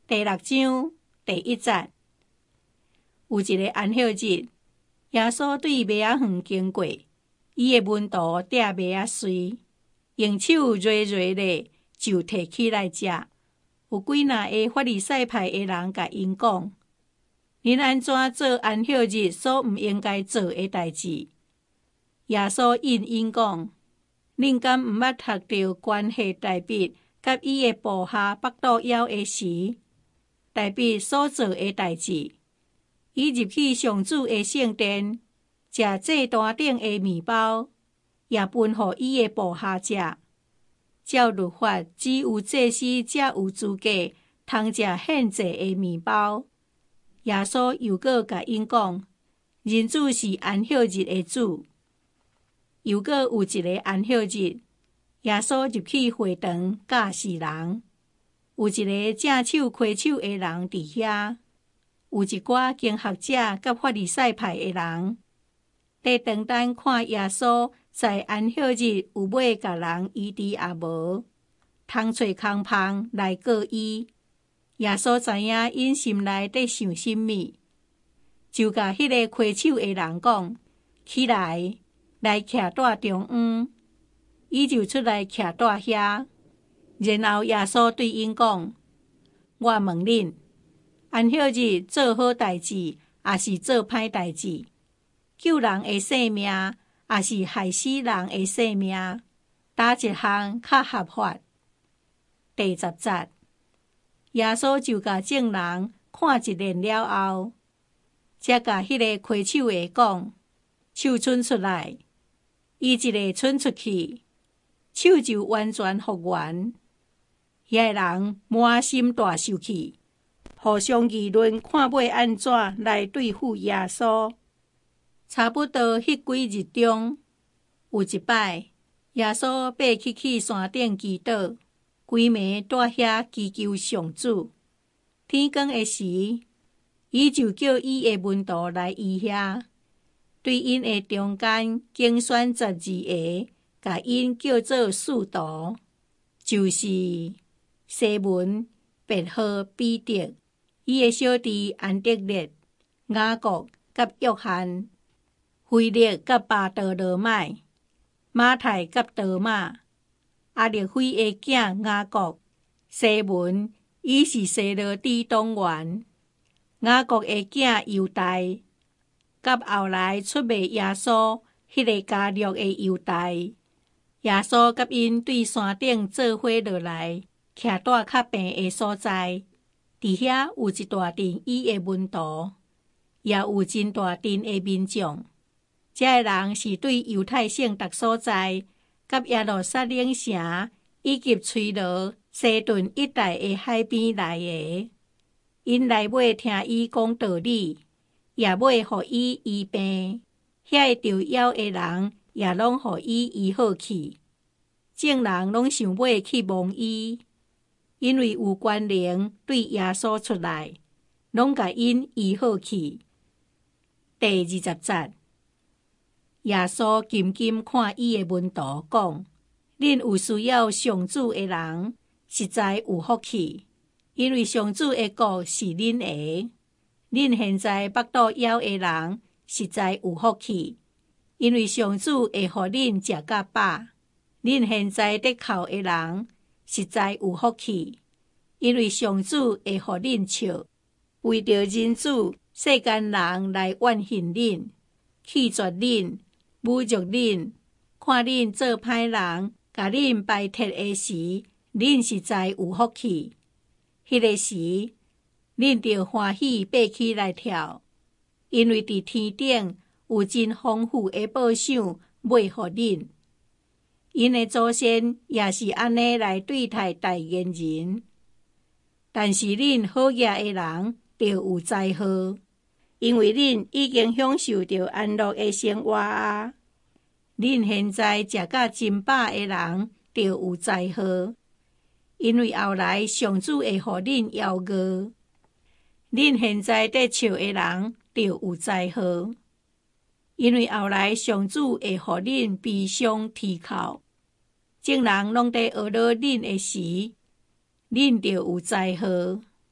第6章第1節，有一個安息日，耶穌對麥仔園經過，伊的門徒摘麥仔穗，用手揉揉咧就摕起來食。有幾若個法利賽派的人甲因講：恁安怎做安息日所毋應該做的代志？耶穌應因講：恁敢毋捌讀到關係大衛甲伊的部下腹肚枵的時，大衛所做的代志？伊入去上主的聖殿，食祭壇頂的麵包，也分予伊的部下食。照律法，只有祭司才有資格通食獻祭的麵包。耶穌又閣甲因講：人子是安息日的主。又閣有一個安息日，耶穌入去會堂教示人，有一個正手虧手的人佇遐，有一寡經學者甲法利賽派的人，在長等看耶穌在安息日有尾甲人醫治也無，通找空芳來告伊。耶穌知影因心內在想什麼，就甲迄個虧手的人講：起來，來徛在中央。伊就出來徛在遐。然後耶穌對因講：我問恁，安息日做好代志，還是做歹代志？救人的性命，還是害死人的性命？哪一項較合法？第10節，耶穌就甲眾人看一遍了後，才甲迄個虧手的講：手伸出來。伊一個伸出去，手就完全復原。遐人滿心大受氣，互相議論看要安怎來對付耶穌。差不多迄幾日中，有一擺，耶穌爬去山頂祈禱，規暝在遐祈求上主。天光的時，伊就叫伊的門徒來伊遐，對因的中間競選12個，甲因叫做使徒，就是西門、別號彼得，伊的小弟安德烈、雅各甲約翰、腓力甲巴多羅買、馬太甲多馬、阿力斐的囝雅各、西門，伊是西羅底黨員，雅各的囝猶大，甲後來出賣耶穌迄個加略的猶大。耶穌甲因對山頂做伙落來，徛在較平的所在。佇遐有一大陣伊的門徒，也有真大陣的民眾。這個人是對猶太聖特所在，甲耶路撒冷城以及推羅、西頓一帶的海邊來的。因來尾聽伊講道理，也尾予伊醫病。遐個著枵的人也攏予伊醫好去。眾人攏想要去摸伊，因為有權能對耶穌出來，攏甲因醫好去。第20節，耶穌緊緊看伊的門徒講：恁有需要上主的人，實在有福氣，因為上主的國是恁的。恁現在腹肚枵的人，實在有福氣，因為上主會予恁食甲飽。恁現在得哭的人，實在有福氣，因為上主會予恁笑。為着人子，世間人來怨恨恁，棄絕恁，侮辱恁，看恁做歹人，甲恁排斥的時，恁實在有福氣。迄個時，恁着歡喜爬起來跳，因為佇天頂有真豐富的報賞要予恁。因的祖先也是安尼來對待代言人。但是恁好嘢的人就有災禍，因為恁已經享受到安樂的生活啊。恁現在食甲真飽的人就有災禍，因為後來上主會予恁邀餓。恁現在在笑的人就有災禍，因為後來上主會予恁悲傷啼哭。眾人攏在學了恁的時，恁就有災禍。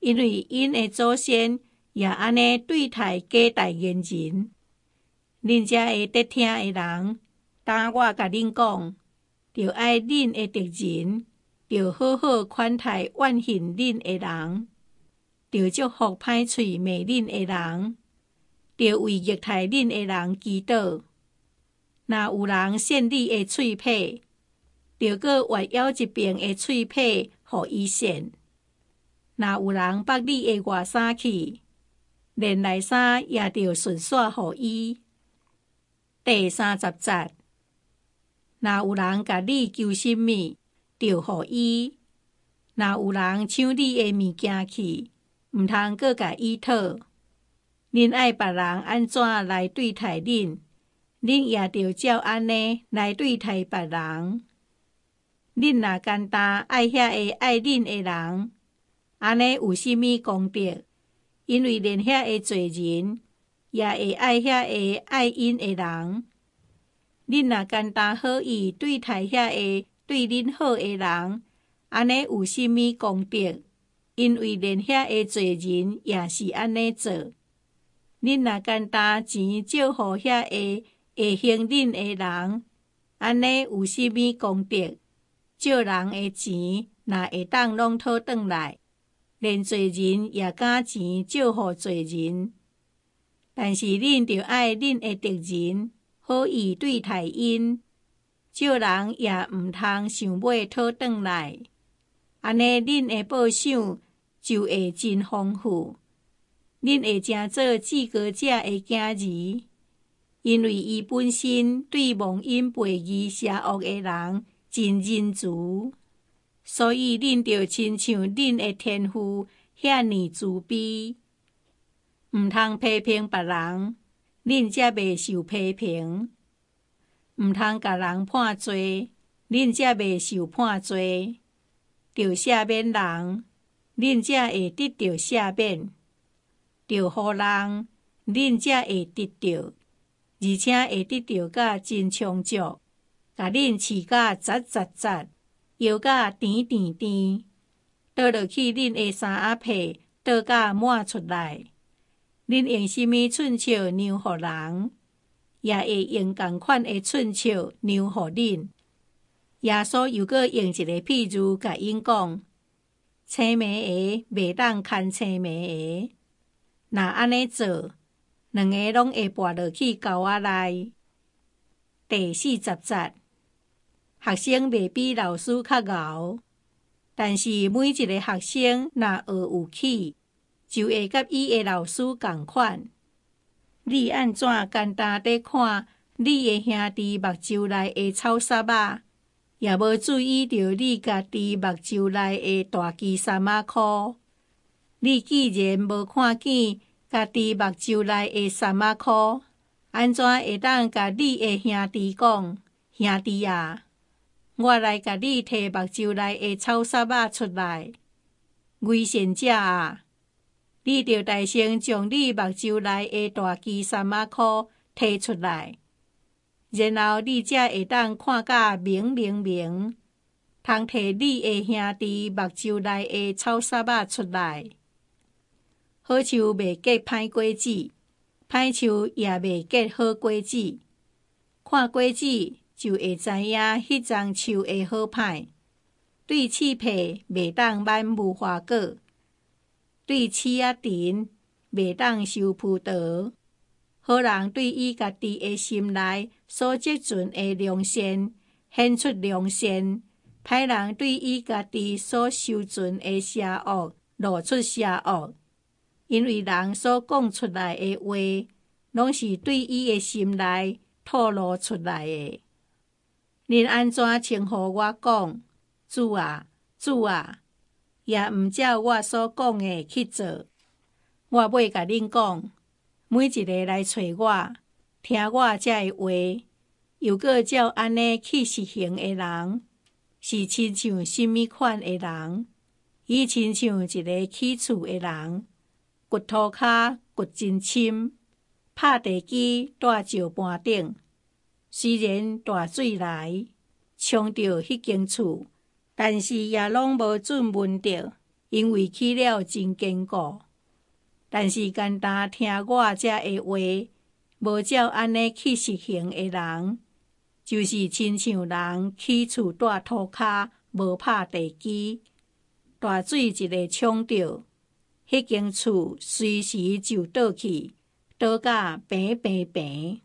因为因的祖先也安尼对待假代言人。恁遮会得听的人，当我甲恁讲，着爱恁的敌人，着好好款待怨恨恁的人，着祝福歹喙骂恁的人，着为虐待恁的人祈祷。若有人扇你的喙皮，着搁活咬一边的喙皮，互伊扇。若有人剥你的外衫去，连内衫也着顺续互伊。第30节，若有人甲你求什么，着互伊；若有人抢你的物件去，毋通搁甲伊讨。恁爱别人安怎来对待恁，恁也着照安尼来对待别人。恁若简单爱遐个爱恁的人，安尼有甚物功德？因为连遐个罪人也会爱遐个爱因的人。恁若简单好意对待遐个对恁好的人，安尼有甚物功德？因为连遐个罪人也是安尼做。恁若简单钱借互遐个会行恁的人，安尼有甚物功德？借人的钱若会当拢讨转来，连罪人也敢钱借互罪人。但是恁着爱恁的敌人，好意对待因，借人也毋通想要讨转来。安尼恁的报赏就会真丰富。恁会成做至高者的囝儿，因为伊本身对忘恩背义邪恶的人真仁慈，所以恁着亲像恁的天父遐尼慈悲。毋通批评别人，恁才袂受批评；毋通甲人判罪，恁才袂受判罪；着赦免人，恁才会得到赦免。着互人，恁才会得到，而且会得到甲真充足，甲恁饲甲杂杂杂，摇甲甜甜甜，倒落去恁的衫仔被，倒甲满出来。恁用什么寸笑让互人，也会用同款的寸笑让互恁。耶稣又搁用一个譬喻甲因讲：青梅鞋袂当牵青梅鞋。若安尼做，两个拢会跋落去沟仔内。第40节，学生袂比老师较敖，但是每一个学生若学有起，就会甲伊的老师同款。你安怎简单地看你的兄弟目睭内的草沙仔，也无注意到你家己目睭内的大枝三仔裤？你既然无看见家己目睭内的三仔裤，安怎会当甲你的兄弟讲：兄弟啊，我来甲你摕目睭内的草沙仔出来？危险者啊，你着大声将你目睭内的大枝三仔裤摕出来，然后你才会当看甲明明明，通摕你的兄弟目睭内的草沙仔出来。好树袂结歹果子，歹树也袂结好果子。看果子就会知影迄丛树的好歹。对刺皮袂当挽无花果，对刺仔藤袂当收葡萄。好人对伊家己的心内所积存的良善显出良善，歹人对伊家己所收存的邪恶露出邪恶。因为人所讲出来的话，拢是对伊的心内吐露出来的。恁安怎称呼我讲主啊主啊，也毋照我所讲的去做？我要甲恁讲，每一个来找我、听我这的话，又搁照安尼去实行的人，是亲像什么款的人？伊亲像一个起厝的人，掘土骹掘真深，拍地基蹛石盘顶。虽然大水来冲着迄间厝，但是也拢无准问着， 因为起了真坚固。但是简单听我遮的话，无照安尼去实行的人，就是亲像人起厝住土骹，无拍地基，大水一个冲着，迄间厝随时就倒去，倒甲平平平。